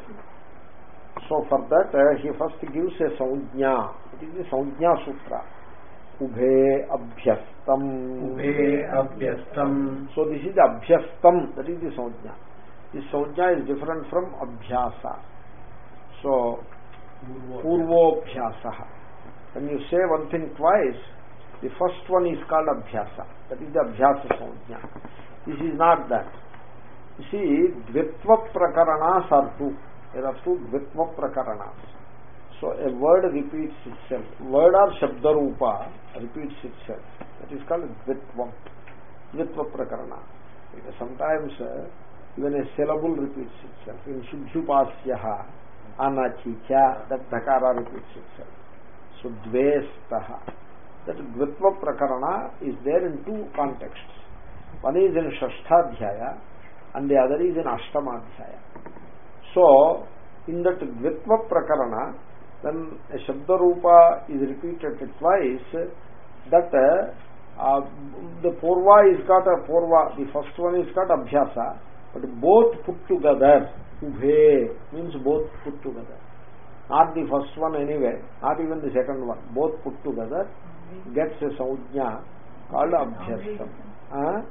Speaker 1: So for that, uh, he first gives a Saujña. It is the Saujña Sutra. Ubhe Abhyastam.
Speaker 2: Ubhe Abhyastam.
Speaker 1: So this is the Abhyastam. That is the Saujña. This Saujña is different from Abhyasa. So, Purvobhyasa. When you say one thing twice, the first one is called Abhyasa. That is the Abhyasa Saujña. This is not that. You see, Dvitva Prakaranas are two. There are two Dvitva Prakaranas. So a word repeats itself. Word or Shabdarupa repeats itself. That is called Dvitvam. Dvitva Prakarana. Sometimes uh, even a syllable repeats itself. In Shubhyupasyaha, Anachicha, that Dhakara repeats itself. So Dvestaha. That Dvitva Prakarana is there in two contexts. One is in Shashtadhyaya and the other is in Ashtamadhyaya. So, in that Dvitva Prakarana, when a Shabdarupa is repeated twice, that uh, the Purva is got a Purva, the first one is got Abhyasa, but both put together, Ubhe, means both put together. Not the first one anyway, not even the second one, both put together, gets a Saujña called Abhyastam. Uh?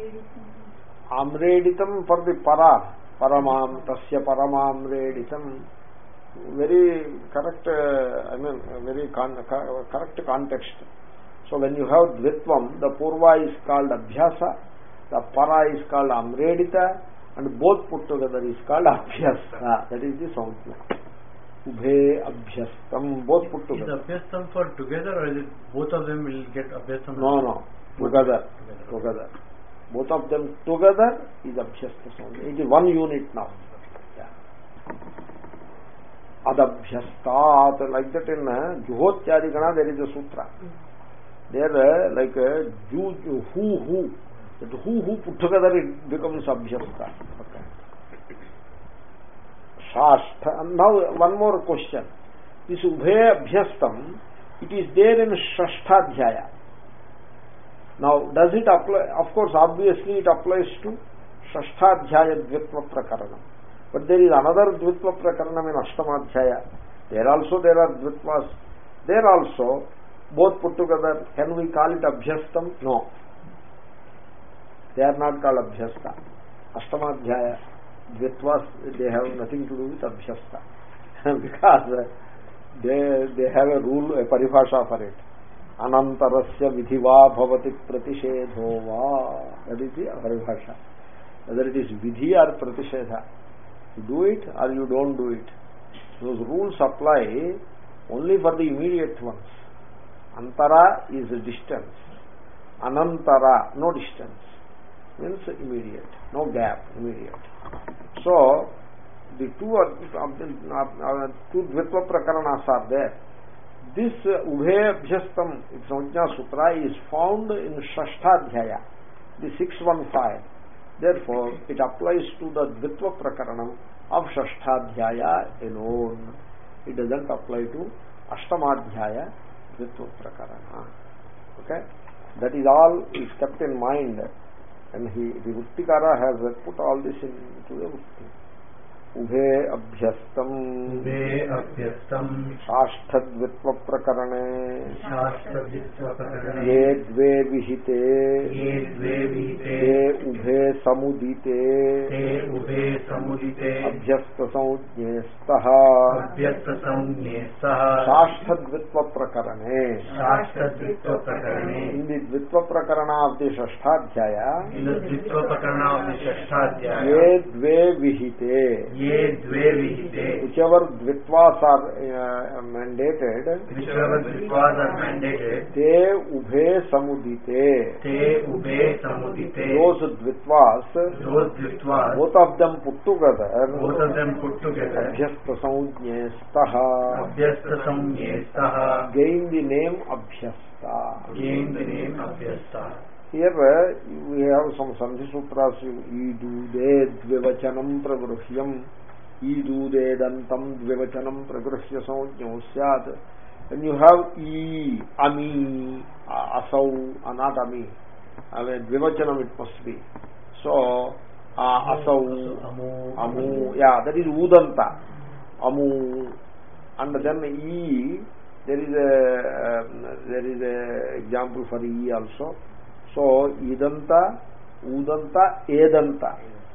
Speaker 1: Amreditam for the Para. Paramam, Tasya Paramam Reditam. Very correct, uh, I mean, very con correct context. So when you have Dvitvam, the Purva is called Abhyasa, the Para is called Amredita, and both put together is called Abhyasa. That is the Saujña. Ubhe Abhyastam, both put together.
Speaker 2: Is Abhyastam for together or is it both of them will get Abhyastam?
Speaker 1: No, no, together. Together. together. Both of them together is Abhyasta Saujña. It is one unit now. Yeah. Adabhyastat, like that in uh, Juhotyadikana there is a sutra. There uh, like uh, ju, ju, who, who. That who, who put together it becomes Abhyasta. Okay. Shashtha. Now one more question. This Ubhe Abhyastam, it is there in Shashtadhyaya. Now, does it apply? Of course, obviously it applies to Shashtadhyaya Dvitva Prakaranam. But there is another Dvitva Prakaranam in Ashtamadhyaya. There also there are Dvitvas. There also, both put together, can we call it Abhyastam? No. They are not called Abhyasta. Ashtamadhyaya, Dvitvas, they have nothing to do with Abhyasta. Because they, they have a rule, a paribhasha for it. Anantarasya vidhiva bhavati pratishedho va. That is the paribhasha. Whether it is vidhi or pratishedha. You do it or you don't do it. Those rules apply only for the immediate ones. Antara is a distance. Anantara, no distance. Means immediate. No gap, immediate. So, the two, uh, uh, two Dvitva Prakaranas are there. This uh, Ubhe Abhyastam, Samajna Sutra, is found in Shashtadhyaya, the six one five. Therefore, it applies to the Dvitva Prakaranam of Shashtadhyaya alone. It doesn't apply to Ashtamadhyaya Dvitva Prakarana. Okay? That is all is kept in mind. And he, the Vrittikara has put all this into the Vritti. Ubhe Abhyastam
Speaker 2: Ubhe Abhyastam
Speaker 1: Shashtadvitva Prakarane
Speaker 2: Shashtadvitva Prakarane
Speaker 1: Ye Dve Vihite
Speaker 2: Ye Dve Vihite
Speaker 1: Te Ubhe Samudite
Speaker 2: Te Ubhe Samudite
Speaker 1: Abhyasta Saujñestaha
Speaker 2: Abhyasta Saujñestaha
Speaker 1: Shashtadvitva Prakarane
Speaker 2: Shashtadvitva Prakarane.
Speaker 1: In the Dvitva Prakarana of the Shashtadhyaya,
Speaker 2: In the Dvitva Prakarana of the Shashtadhyaya,
Speaker 1: Ye Dve Vihite,
Speaker 2: Ye Dve Vihite,
Speaker 1: whichever Dvitvas are uh, mandated,
Speaker 2: whichever Dvitvas are mandated,
Speaker 1: Te Ubhe Samudite,
Speaker 2: Te Ubhe Samudite,
Speaker 1: those Dvitvas,
Speaker 2: those Dvitvas,
Speaker 1: both of them put together,
Speaker 2: both of them put together,
Speaker 1: Abhyasta Saujñestaha,
Speaker 2: Abhyasta Saujñestaha,
Speaker 1: gain the name Abhyasta.
Speaker 2: gain the name Abhyasta.
Speaker 1: Here uh, we have some Sandhi Sutras, Idude Dvivachanam Pragruhyam, Idude Dantam Dvivachanam Pragruhya Saujño Syat. And you have E, Ami, Asau, not Ami. I mean, Dvivachanam it must be. So, uh, Asau,
Speaker 2: Amu,
Speaker 1: Amu, yeah, that is Udanta. Amu. And then E, there is a, uh, there is a example for E also. So, idanta, udanta, edanta.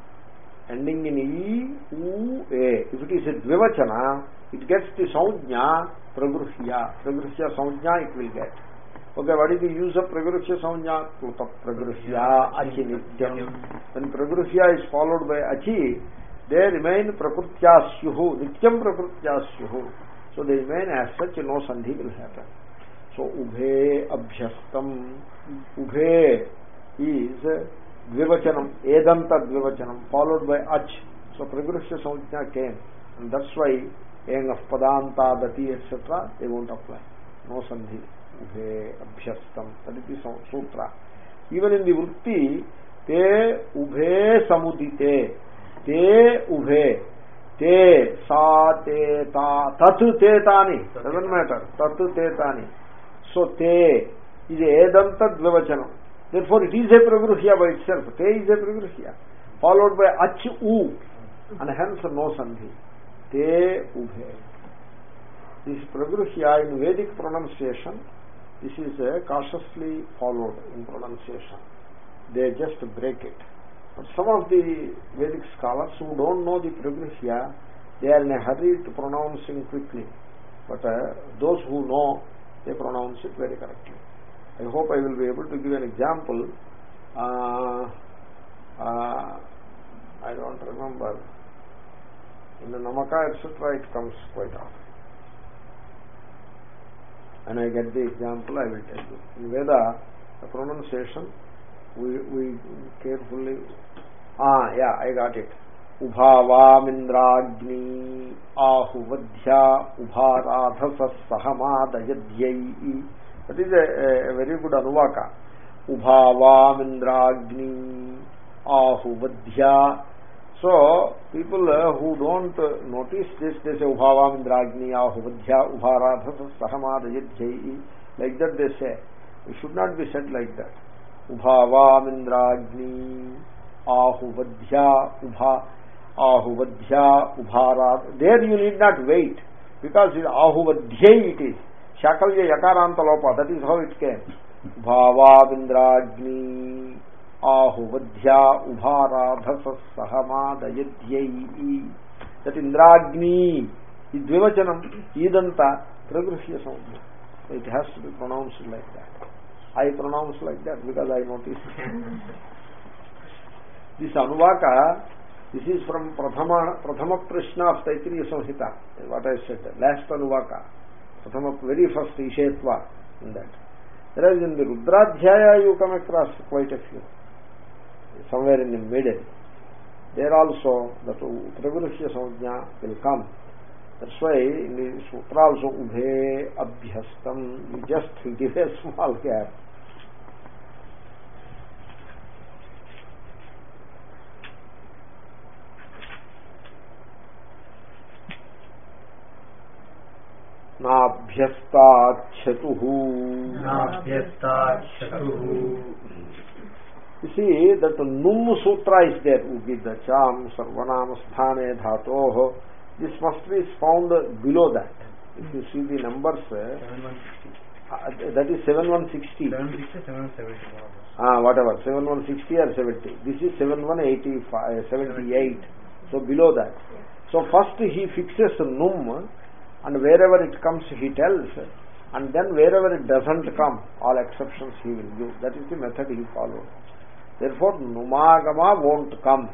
Speaker 1: Ending in E, U, A. If it is a dvivachana, it gets the saujña, pragruhya. Pragruhya saujña it will get. Okay, what is the use of pragruhya saujña? Pluta pragruhya, achi nityam. When pragruhya is followed by achi, they remain prakrutyasyuhu, nityam prakrutyasyuhu. So they remain as such, no sandhi will happen. So, Ubhe Abhyastam. Ubhe is Dvivachanam, Edanta Dvivachanam, followed by Ach. So, Pragruhya Saujña came. And that's why Eng of Padanta, Dati, et cetera, they won't apply. No sandhi. Ubhe Abhyastam. That is the sutra. Even in the Vritti, Te Ubhe Samudite. Te Ubhe. Te Sa Te Ta. Tatu Te Tani. Doesn't matter. Tatu Te Tani. So, Te is a Edanta Dvivachanam. Therefore, it is a Pragruhya by itself. Te is a Pragruhya. Followed by Ach U. And hence no sandhi. Te Ubhe. This Pragruhya in Vedic pronunciation, this is uh, cautiously followed in pronunciation. They just break it. But some of the Vedic scholars who don't know the Pragruhya, they are in a hurry to pronouncing quickly. But uh, those who know, they pronounce it very correctly. I hope I will be able to give an example. Uh, uh, I don't remember. In the Namaka, et cetera, it comes quite often. When I get the example, I will tell you. In Veda, the pronunciation, we, we carefully... Ah, yeah, I got it. Ubhavamindragni ahuvadhya ubharadhasa sahamadayadhyai. That is a, a, a very good anuvaka. Ubhavamindragni ahuvadhya. So, people uh, who don't uh, notice this, they say Ubhavamindragni ahuvadhya ubharadhasa sahamadayadhyai. Like that they say. It should not be said like that. Ubhavamindragni ahuvadhya ubha ahuvadhya ubharad. There you need not wait. because it ahuvadhyai it is. Shakalya yakaranta lopa, that is how it came. Bhavavindragni ahuvadhya ubharadhasa sahamadayadhyai. That Indragni is dvivachanam, idanta pragrihya samudya. It has to be pronounced like that. I pronounce like that because I noticed. This Anuvaka, this is from Prathama, Prathama Prashna of Taittiriya Samhita, what I said, last Anuvaka. Prathama, very first Ishetva in that. Whereas in the Rudradhyaya you come across quite a few. Somewhere in the middle. There also the Pragrihya Samajna will come. That's why in the Sutra also Ubhe Abhyastam, you just give a small gap. Nabhyastat chatuhu.
Speaker 2: Nabhyastat chatuhu.
Speaker 1: You see that the Num Sutra is there. Ugidacham Sarvanam Sthane Dhatoho. This must be found below that. If you see the numbers, uh, that is seven one sixty.
Speaker 2: seven sixty, seven seventy.
Speaker 1: Ah, whatever, seven one sixty or seventy. This is seven one eighty-five, seventy-eight. So below that. So first he fixes Num, and wherever it comes he tells, and then wherever it doesn't come, all exceptions he will give. That is the method he followed. Therefore Numagama won't come.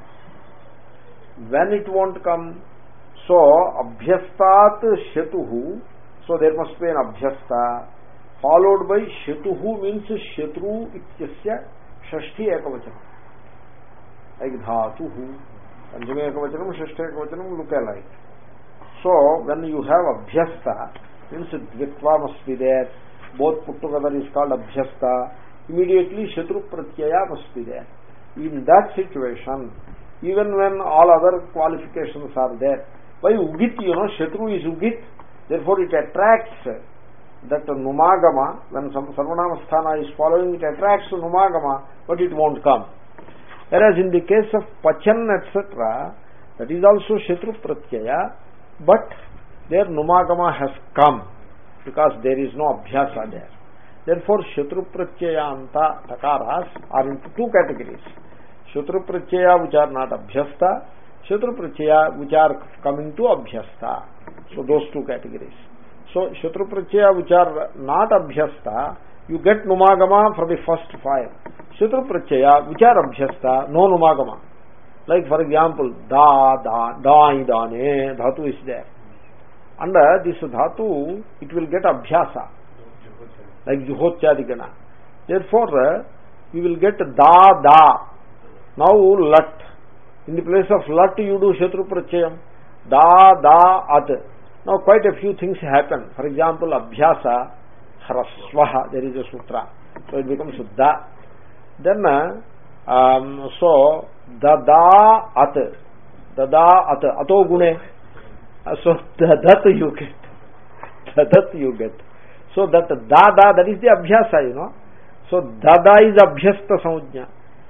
Speaker 1: When it won't come, so Abhyastat Shatuhu, so there must be an Abhyasta, followed by Shatuhu means Shatru Ityasya Shashti Ekavachanam. Like Dhatuhu, Panchami Ekavachanam, Shashti Ekavachanam look alike. So when you have Abhyasta, means Dvitva must be there, both put together is called Abhyasta, immediately Shatru Pratyaya must be there. In that situation, even when all other qualifications are there, by Ugit, you know, Shatru is Ugit, therefore it attracts that Numagama, when some Sarvanama is following, it attracts Numagama, but it won't come. Whereas in the case of Pachan, et cetera, that is also Shatru Pratyaya, but their Numagama has come, because there is no Abhyasa there. Therefore, Shatru Pratyayanta Takaras are into two categories. Shatru Pratyaya which are not Abhyasta, Shatru Pratyaya which are coming to Abhyasta. So those two categories. So Shatru Pratyaya which are not Abhyasta, you get Numagama for the first five. Shatru Pratyaya which are Abhyasta, no Numagama. Like for example, Da, Da, Da, Idane, Dhatu is there. Under this Dhatu, it will get Abhyasa. Like Juhotyadikana. Therefore, uh, you will get Da, Da. Now Lat. In the place of Lat, you do Shatru Pratyayam. Da, Da, At. Now quite a few things happen. For example, Abhyasa, Hraswaha, there is a sutra. So it becomes Da. Then, uh, um, so, Da, Da, At. Da, Da, At. Ato Gune. Uh, so, Da, Dat you get. Da, Dat you get. So that Dada, that is the Abhyasa, you know. So Dada is Abhyasta Samujna.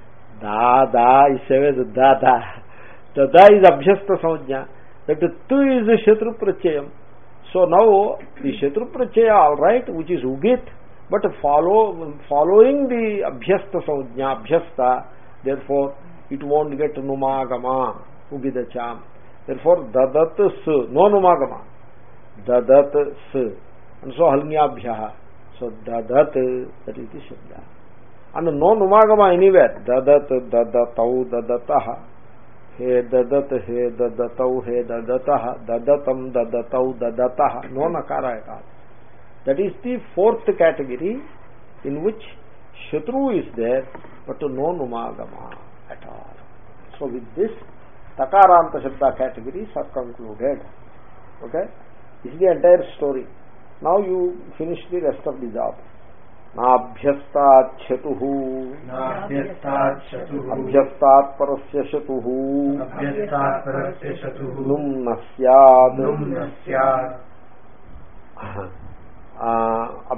Speaker 1: Dada is always Dada. Dada is Abhyasta Samujna. That Tu is Shatru Pratyayam. So now the Shatru Pratyaya, alright, which is Ugit, but follow, following the Abhyasta Samujna, Abhyasta, therefore it won't get Numagama, Ugidacham. Therefore Dadat Su, no Numagama. Dadat Su. And so Halnyabhyaha. So Dadat, that is the Shabda. And no Numagama anywhere. Dadat, Dadatau, Dadataha. He Dadat, He Dadatau, He Dadataha. Dadatam, Dadatau, Dadataha. No Nakara at all. That is the fourth category in which Shatru is there, but no Numagama at all. So with this, Takaranta Shabda categories are concluded. Okay? This is the entire story. Now you finish the rest of the job. Nabhyastat chatuhu.
Speaker 2: Nabhyastat chatuhu.
Speaker 1: Abhyastat parasya chatuhu.
Speaker 2: Abhyastat parasya chatuhu.
Speaker 1: Num nasyad.
Speaker 2: Num nasyad.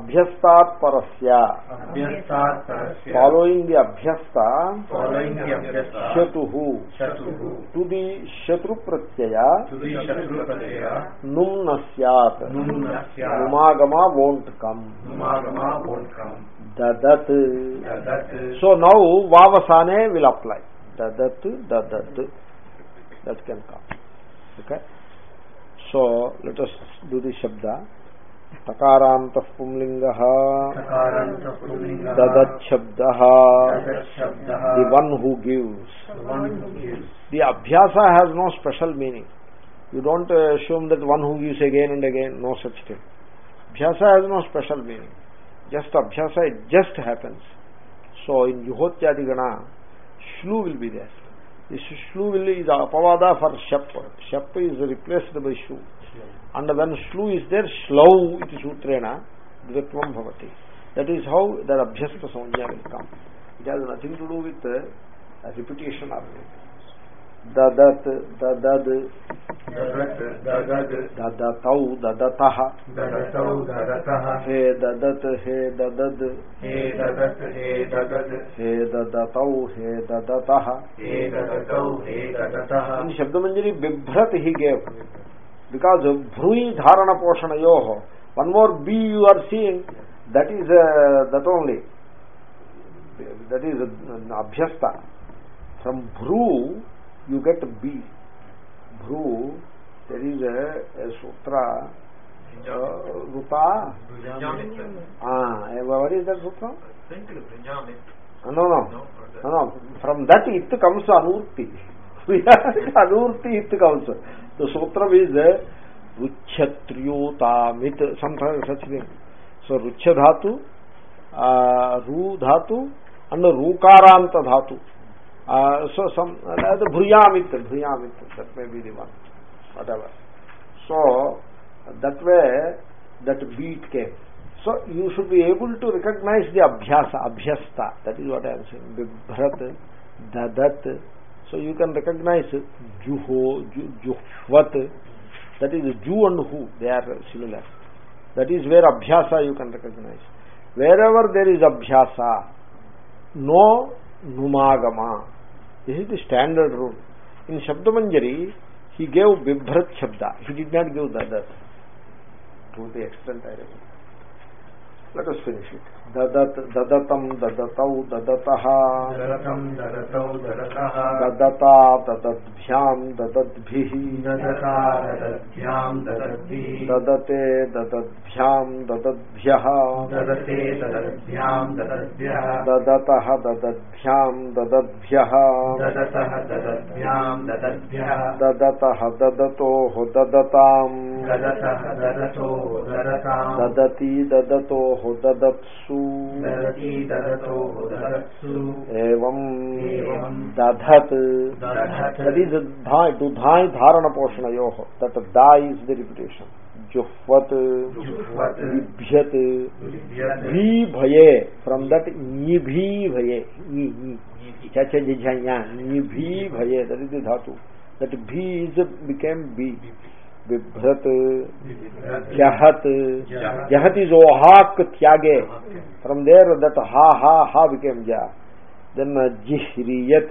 Speaker 1: abhyastat parasya.
Speaker 2: Abhyastat parasya.
Speaker 1: Following the abhyasta.
Speaker 2: Following the abhyasta.
Speaker 1: Shatuhu.
Speaker 2: Shatuhu.
Speaker 1: To the shatru pratyaya.
Speaker 2: To the shatru pratyaya.
Speaker 1: Num nasyat.
Speaker 2: Num nasyat.
Speaker 1: Numagama won't come.
Speaker 2: Numagama won't come.
Speaker 1: Dadat.
Speaker 2: Dadat.
Speaker 1: So now vavasane will apply. Dadat, dadat. That can come. Okay. So let us do the shabda. Takarantah pumlingaha.
Speaker 2: Takarantah pumlingaha.
Speaker 1: Dadat shabdaha.
Speaker 2: Dadat shabdaha.
Speaker 1: The one who gives.
Speaker 2: The one who gives.
Speaker 1: The abhyasa has no special meaning. You don't uh, assume that one who gives again and again. No such thing. Abhyasa has no special meaning. Just abhyasa, it just happens. So in Juhotyadi-gana, shlu will be there. This shlu will is apavada for shap. Shap is replaced by shu. And when shlu is there, shlau iti sutrena dvitvam bhavati. That is how that abhyasta samanya will come. It has nothing to do with uh, repetition or anything. Dadat, dadad,
Speaker 2: Dadat, dadad,
Speaker 1: dadatau, dadataha,
Speaker 2: dadatau, dadataha,
Speaker 1: he dadat, he dadad,
Speaker 2: he dadat, he dadad,
Speaker 1: he dadatau, he dadataha.
Speaker 2: he dadatau, he dadataha.
Speaker 1: In Shabdamanjari, bibhrat he gave. Because bhrui dharana poshana yoho. One more B you are seeing, that is uh, that only. That is uh, abhyasta. From bhru, you get B. Bhru, there is a, a sutra, uh, rupa. Ah, what is that sutra? Uh, no, no, no, no. From that it comes anurti. Anurti it comes. The sutra is ruchyatriyutamit, sometimes such thing. So ruchya dhatu, uh, ru dhatu, and rukaranta dhatu. Uh, so some uh, the bhruyamit, bhruyamit, that may be the one, whatever. So that way that beat came. So you should be able to recognize the abhyasa, abhyasta. That is what I am saying. Bibhrat, dadat. So you can recognize juho, juhvat. That is ju and hu. They are similar. That is where abhyasa you can recognize. Wherever there is abhyasa, no numagama. This is the standard rule. In Shabdamanjari, he gave bibhrat shabda. He did not give dadat. To the extent I remember. Let us finish it. Dadat, dadatam, dadatau, dadataha.
Speaker 2: Dadatam, dadatau, dadataha.
Speaker 1: Dadata, dadadbhyam, dadadbhihi.
Speaker 2: Dadata, dadadbhyam, dadadbhihi.
Speaker 1: Dadate, dadadbhyam, dadadbhyaha.
Speaker 2: Dadate, dadadbhyam, dadadbhyaha.
Speaker 1: Dadataha, dadadbhyam, dadadbhyaha.
Speaker 2: Dadataha, dadadbhyam, dadadbhyaha.
Speaker 1: Dadataha, dadatoho, dadatam.
Speaker 2: Dadataha, dadato, dadatam.
Speaker 1: Dadati, dadatoho, dadatsu.
Speaker 2: Dadati, dadato, dadatsu.
Speaker 1: Evam,
Speaker 2: Evam.
Speaker 1: dadhat.
Speaker 2: Dadhat.
Speaker 1: That is dhai, dudhai dharana poshana yoho. That da is the repetition. Juhvat,
Speaker 2: Juhvat.
Speaker 1: vibhyat,
Speaker 2: Vibhyat.
Speaker 1: bhi bhaye. From that nibhi bhaye. Ni, ni. Chacha jijhanya. Nibhi bhaye. That is the dhatu. That bhi is became b. Vibhrat, jahat. Jahat is ohak tyage. From there that ha ha ha became ja. Then uh, jihriyat,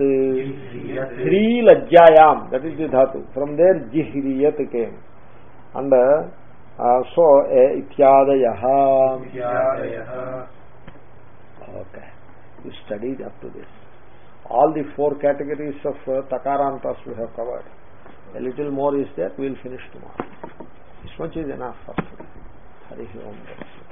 Speaker 1: Sri lajjayam, that is the dhatu. From there jihriyat came. And uh, uh, so uh, ityadayaha.
Speaker 2: Ityadayaha.
Speaker 1: Okay. You studied up to this. All the four categories of uh, takarantas we have covered. A little more is there, we will finish tomorrow. This much is enough for today. Hari Om.